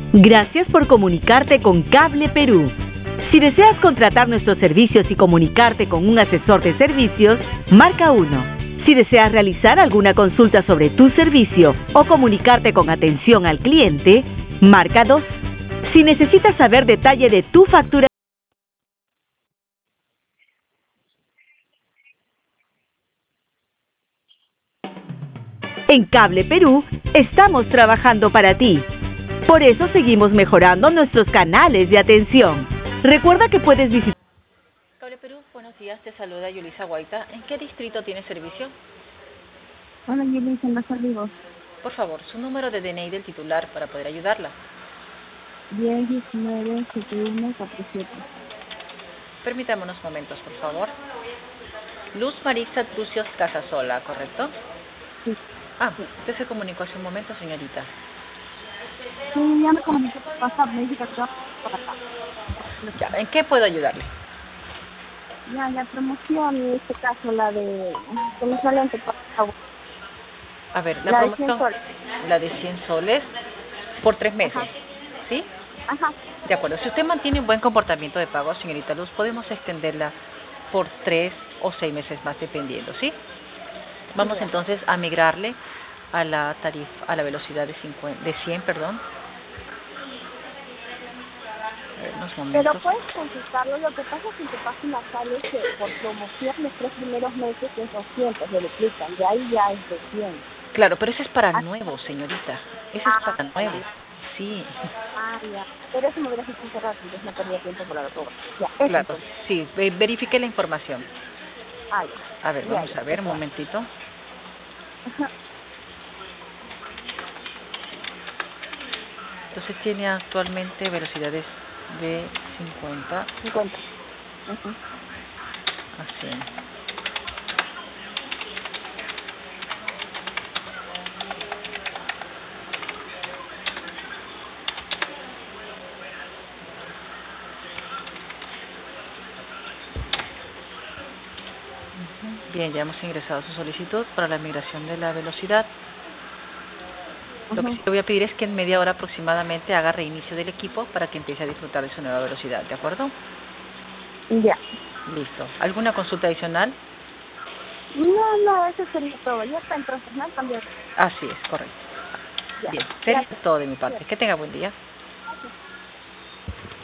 Gracias por comunicarte con Cable Perú. Si deseas contratar nuestros servicios y comunicarte con un asesor de servicios, marca 1. Si deseas realizar alguna consulta sobre tu servicio o comunicarte con atención al cliente, marca 2. Si necesitas saber detalle de tu factura, en Cable Perú estamos trabajando para ti. Por eso seguimos mejorando nuestros canales de atención. Recuerda que puedes visitar... Cable Perú, buenos días, te saluda Yulisa Guaita. ¿En qué distrito tiene servicio? Hola, Yulisa, en Los Olivos. Por favor, su número de DNI del titular para poder ayudarla. 10197147. Permítame unos momentos, por favor. Luz Marisa Trucios Casasola, ¿correcto? Sí. Ah, usted se comunicó hace un momento, señorita. Sí, ya me comuniqué por WhatsApp, me dice que acá por acá. Ya, ¿en qué puedo ayudarle? Ya, la promoción, en este caso, la de... que me sale ante por favor. A ver, la La de 100 promoción, soles. la de 100 soles por 3 meses, Ajá. ¿sí? Ajá. De acuerdo. Si usted mantiene un buen comportamiento de pago, señorita Luz, podemos extenderla por 3 o 6 meses más, dependiendo, ¿sí? Vamos Ya. entonces a migrarle a la tarifa, a la velocidad de 100, perdón. A ver, unos Pero momentos. puedes consultarlo, lo que pasa es que en tu página sale que por promoción los 3 primeros meses es 200, le duplican, de ahí ya es de 100. Claro, pero ese es para Ah, nuevos, señorita. Ese es para para nuevos. Sí. ya. Pero eso me hubiera hecho cerrar, entonces no perdía tiempo por la doctora. Ya, eso Claro, entonces. sí. Verifique la información. Ya. A ver, vamos a ver un Eso va. momentito. Ajá. Entonces tiene actualmente velocidades de 50 50. Ajá. a 100. Bien, ya hemos ingresado su solicitud para la migración de la velocidad. Lo que Ajá. sí le voy a pedir es que en media hora aproximadamente haga reinicio del equipo para que empiece a disfrutar de su nueva velocidad, ¿de acuerdo? Ya. Listo. ¿Alguna consulta adicional? No, eso sería todo. Ya está, entonces, ¿no? También. Así es, correcto. Ya. Bien, sería Gracias. todo de mi parte. Gracias. Que tenga buen día.